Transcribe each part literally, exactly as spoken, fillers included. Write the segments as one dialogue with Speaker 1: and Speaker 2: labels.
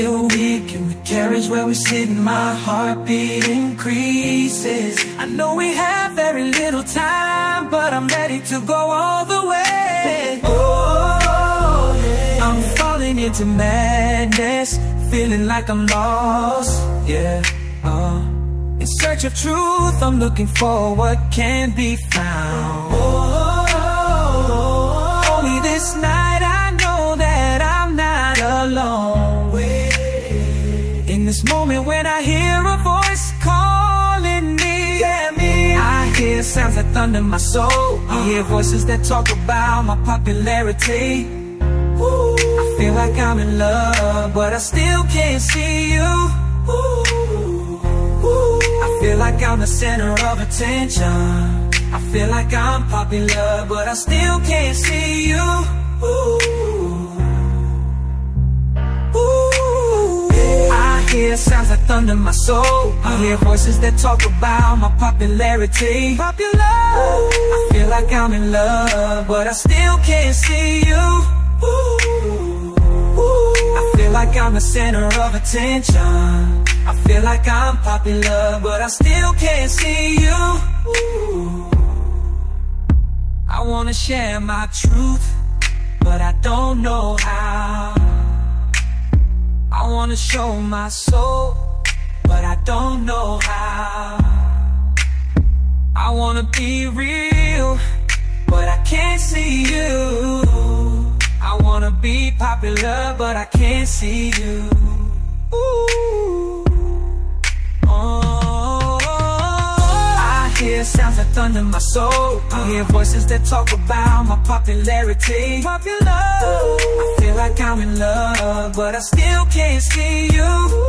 Speaker 1: feel weak in the carriage where we sit and my heartbeat increases. I know we have very little time, but I'm ready to go all the way. Oh, yeah. I'm falling into madness, feeling like I'm lost, yeah. uh, In search of truth, I'm looking for what can be found. Oh, only this night I know that I'm not alone. In this moment when I hear a voice calling me, yeah, me, I hear sounds like thunder in my soul. I hear voices that talk about my popularity. Ooh, I feel like I'm in love, but I still can't see you. Ooh, ooh, I feel like I'm the center of attention. I feel like I'm popular, but I still can't see you. Ooh, I hear sounds like thunder in my soul. I hear voices that talk about my popularity. Popular. I feel like I'm in love, but I still can't see you. Ooh, ooh, I feel like I'm the center of attention. I feel like I'm popular, but I still can't see you. Ooh, I wanna share my truth, but I don't know how. I wanna show my soul, but I don't know how. I wanna be real, but I can't see you. I wanna be popular, but I can't see you. Ooh. Oh, I hear sounds like thunder in my soul. I hear voices that talk about my popularity. Popular. I feel like I'm in love, but I still can't see you.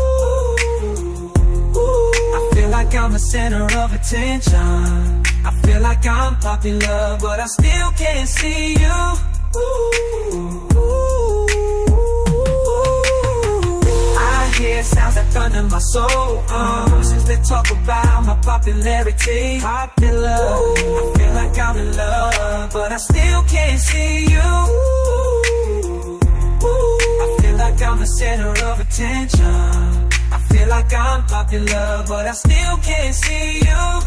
Speaker 1: I feel like I'm the center of attention. I feel like I'm popular, but I still can't see you. I hear sounds like thunder in my soul. uh, Voices that talk about my popularity. Popular. I feel like I'm in love, but I still can't see you. I feel like I'm the center of attention. I feel like I'm popular, but I still can't see you.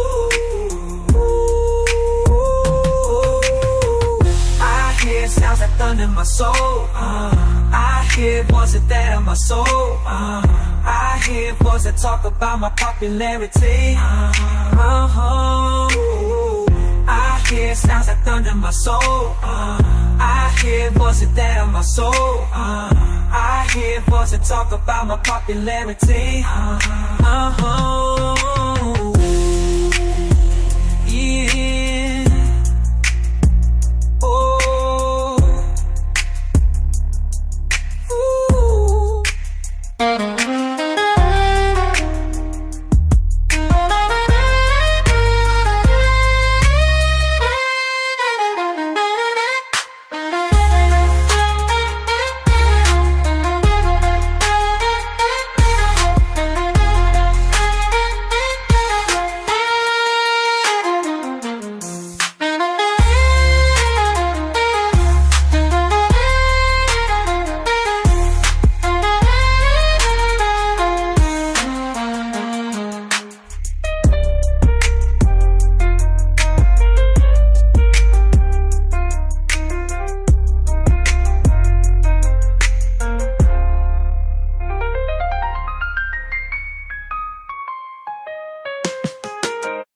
Speaker 1: I hear sounds like thunder in my soul. uh, I hear voices that are my soul. uh, I hear voices that talk about my popularity. uh-huh. I hear sounds like thunder in my soul. uh, I hear voices that are my soul. uh, I hear voices that talk about my popularity. uh-huh. Yeah. Oh. Ooh.